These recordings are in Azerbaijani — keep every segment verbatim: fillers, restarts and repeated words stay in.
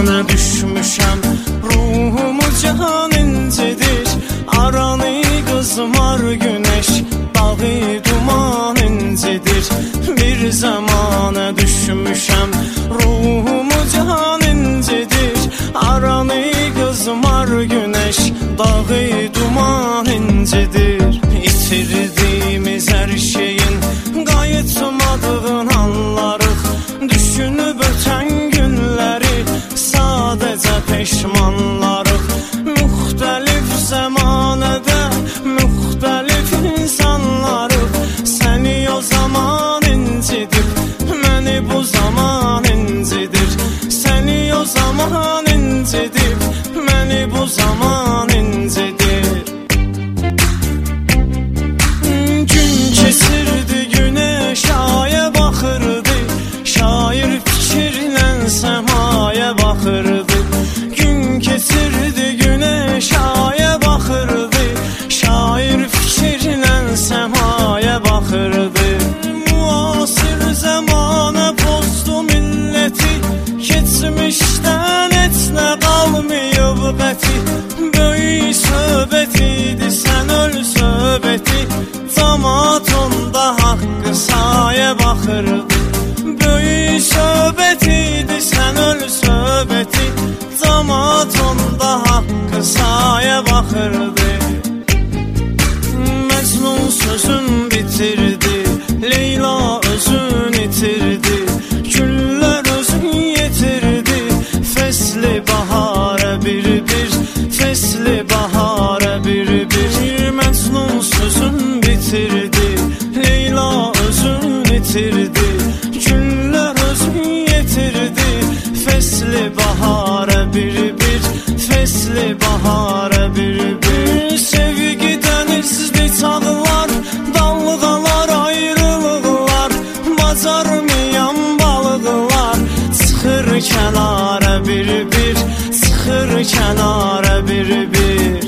zamana düşmüşəm, ruhumu cihan incidir. Aranı qızmar güneş, dağı duman incidir. Bir zamana düşmüşəm, ruhumu cihan incidir. Aranı qızmar güneş, dağı duman incidir. İtirdiyimiz hər şeyin qayıtmadığın anlarıq. Düşünüb ötən günləri sadəcə peşmanlarıq. Müxtəlif zəmanədə müxtəlif insanlarıq. Səni o zaman incidir, məni bu zaman incidir. Səni o zaman incidir, məni bu zaman incidir. Gün keçirdi, güneş aya baxırdı. Şair fikirlə səmaya baxırdı. Gün keçirdi, güneş aya baxırdı. Şair fikirlə səmaya baxırdı. Müasir zəmanə pozdu milləti. Keçmişdən heç nə qalmayıb qəti. Böyük söhbət idi, sən öl söhbəti. Camaat onda haqqı saya baxırdı. Böyük söhbət idi, sən öl söhbəti. Camaat onda haqqı saya baxırdı. Məcnun sözün bitirdi, Leyla özün itirdi. Güllər özün yetirdi, fesli bahara bir-bir, fesli bahara bir-bir. Məcnun sözün bitirdi, Leyla özün itirdi. Güllər özün yetirdi, fesli bahara bir-bir, fesli bahara bir-bir. Sevgi dənizli çağlar, dalğalar, ayrılıqlar. Bacarmayan balıqlar çıxır kənara bir-bir, çıxır kənara bir-bir.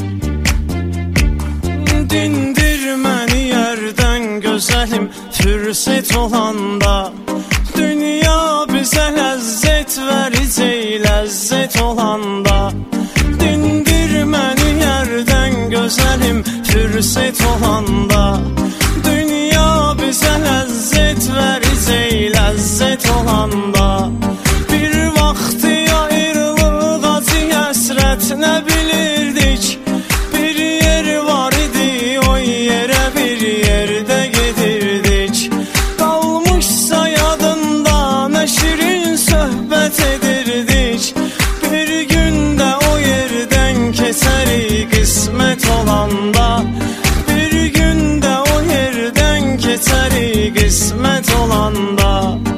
Dindir məni yerdən gözəlim, fürsət olanda. Dünya bizə ləzzət verəcək, ləzzət olanda. Dindir məni yerdən gözəlim, fürsət olanda. Dünya bizə ləzzət verəcək, ləzzət olanda. Bir vaxtı ayrılıq, acı həsrət nə bilirdik. Bir yer var idi, o yerə bir yerdə gedirdik. Qalmışsa yadında nə şirin söhbət edirdik. Bir gündə o yerdən keçərik qismət olanda. Bir gündə o yerdən keçərik qismət olanda.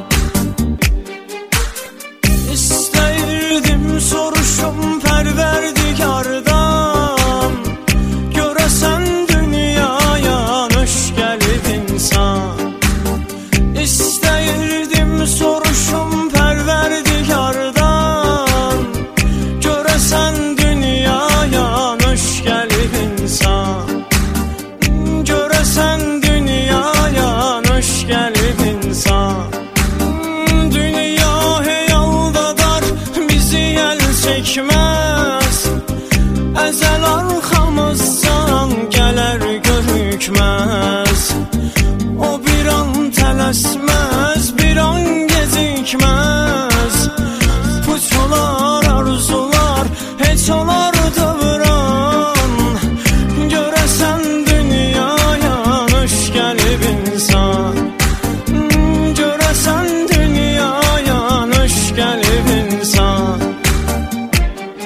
İstəyirdim soruşum Pərverdigardan, görəsən dünyaya nöş gəlib insan. İstəyirdim soruşum Pərverdigardan, görəsən dünyaya nöş gəlib insan. Görəsən dünyaya nöş gəlib insan. Dünya hey aldadar, bizi əl çəkməz. Əzəl arxamızdan gələr görükməz. O bir an tələsməz, bir an gecikməz. Puç olar arzular, heç olar dövran. Görəsən dünyaya nöş gəlib insan. Görəsən dünyaya nöş gəlib insan.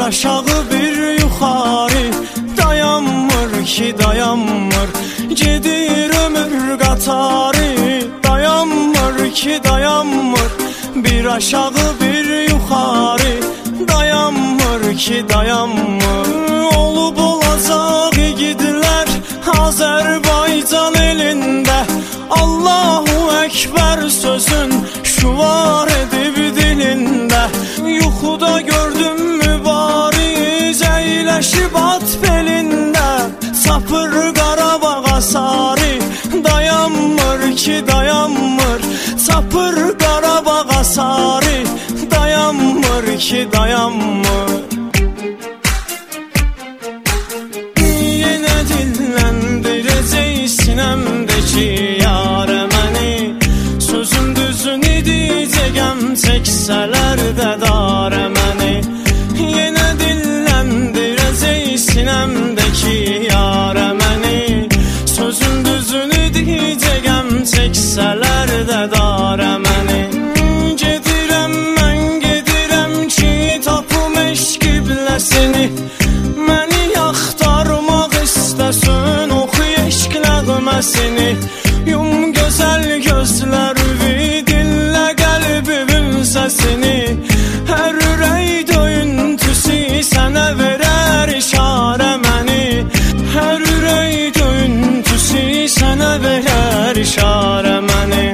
aşağı bir yuxarı, dayanmır ki dayanmır, gedir ömür qatarı, dayanmır ki dayanmır, bir aşağı bir yuxarı, dayanmır ki dayanmır. Olub olacaq igidlər Azərbaycan elində, Allahu Ekber sözün şuvar edib dilində. Yuxuda gördüm mübariz əyləşib at belində, sapır Qarabağa sarı, dayanmır ki dayanmır, sapır Qarabağa sarı, dayanmır ki dayanmır. Yenə dilləndirəcək sinəmdəki yarə məni, sözüm düzünü deyəcəyəm çəksələr də darə məni. Yenə dilləndirəcək sinəmdəki yarə məni, sözüm düzünü deyəcəyəm çəksələr də darə məni. Gedirəm mən gedirəm ki tapım eşq qibləsini, məni yaxtarmaq istəsin oxu eşq nəğməsini. Yum gözəl gözlərimi, dinlə qəlbimin səsini, hər ürək döyüntüsü sənə verər işarə məni, hər ürək döyüntüsü sənə verər işarə məni.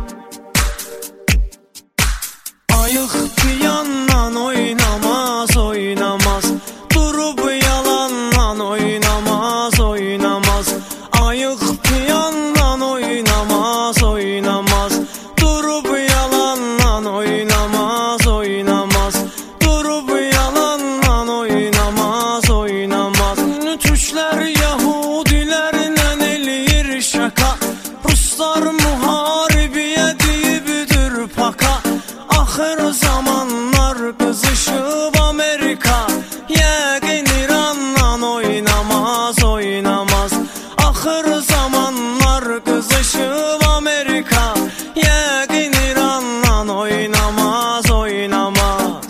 Ayıq piyandan oynamaz, oynamaz, durub yalandan oynamaz, oynamaz. Ayıq piyandan oynamaz, oynamaz, durub yalandan oynamaz, oynamaz, durub yalandan oynamaz, oynamaz. Türklər Yahudilərlə eləyir şaka, Ruslar müharibiyə deyibdir paka. Axır zamanlar qızışıb Amerika, yəqin İrandan oynamaz, oynamaz. Axır zamanlar qızışıb Amerika, yəqin İrandan oynamaz, oynamaz.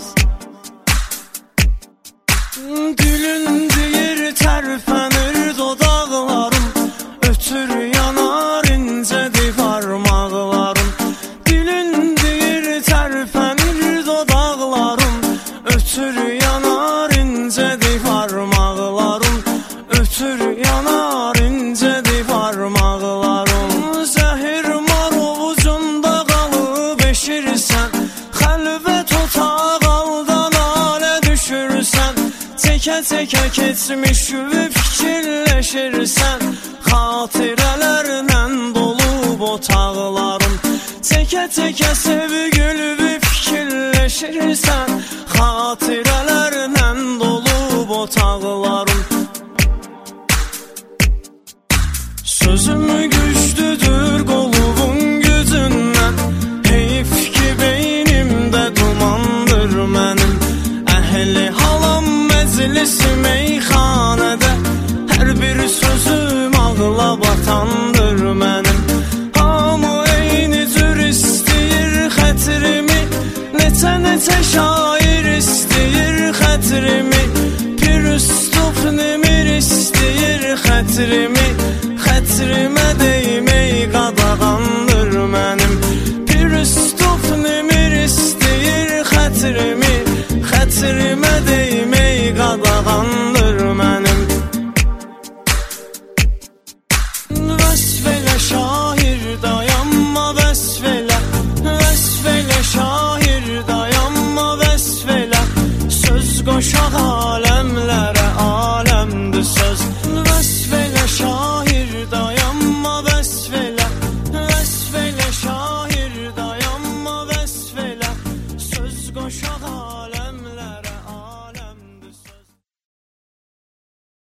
Gülün deyir tərpənir dodaqlarım, ötür yanar incədir barmaqlarım. Gülün deyir tərpənir dodaqlarım, ötür yanar incədir barmaqlarım, ötür yanar incədir barmaqlarım. Zəhir mar ovucunda qalıb eşirsən, xəlvət otaq aldan alə düşürsən, çəkə-çəkə keçmişi fikirləşirsən, xatirələrlə dolub otaqlarım. Çəkə-çəkə sevgilvi fikirləşirsən, xatirələrlə dolub otaqlarım. Sözüm güclüdür qolubun gücündən, heyf ki beynimdə dumandır mənim. Əhli halam məclisi meyxanədə, hər bir sözüm ağla batandır mənim. Hamı eyni cür istəyir xətrimi, neçə-neçə şair istəyir xətrimi, Pir Üstüb Nemir istəyir xətrimi, xətrimə deyim